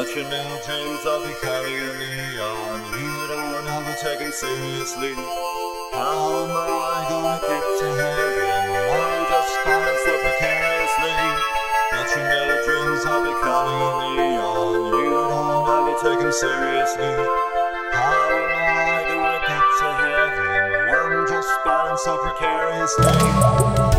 Got your new dreams of becoming a neon. You don't ever take it seriously. How am I gonna get to heaven when I'm just falling so precariously? Got your new dreams of becoming a neon. You don't ever take them seriously. How am I gonna get to heaven when I'm just falling so precariously?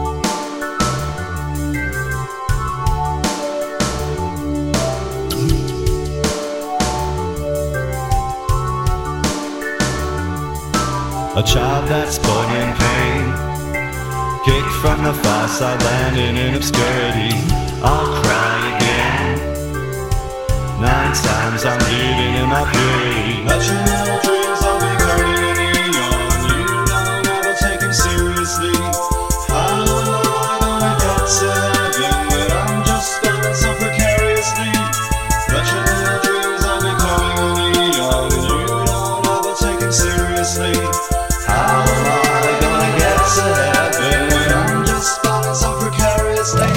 A child that's born in pain, kicked from the far side, landing in obscurity. I'll cry again. 9 times I'm bleeding in my purity. Got your new dreams of becoming a neon. You don't ever take them seriously. How am I gonna get to heaven when I'm just falling so precariously? Got your new dreams of becoming a neon. You don't ever take them seriously. How am I gonna get to heaven when I'm just falling so precariously?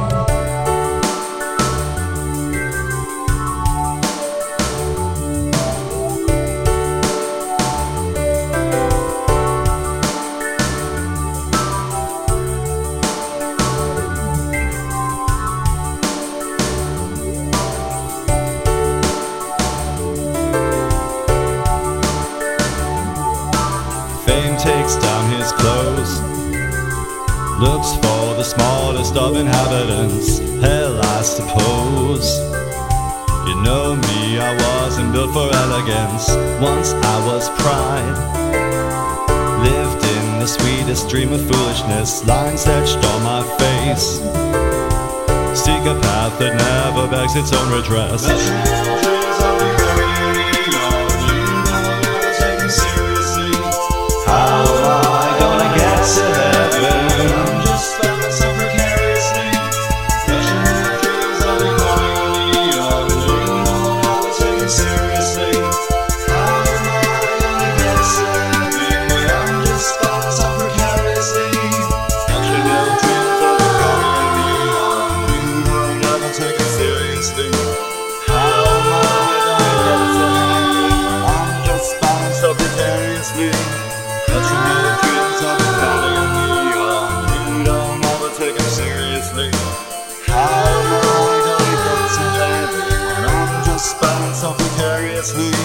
Fame takes down his clothes, looks for the smallest of inhabitants. Hell, I suppose. You know me, I wasn't built for elegance. Once I was pride, lived in the sweetest dream of foolishness. Lines etched on my face, seek a path that never begs its own redress. How am I gonna get to heaven? I'm just falling so precariously. Got your new dreams of becoming a neon. You don't ever take it seriously. How am I gonna get to heaven when I'm just falling so precariously? Got your new dreams of becoming a neon. You don't ever take it seriously. How am I gonna get to heaven when I'm just falling so precariously? Got your new dreams of becoming a neon. You don't ever take them seriously. How am I gonna get to heaven when I'm just falling so precariously?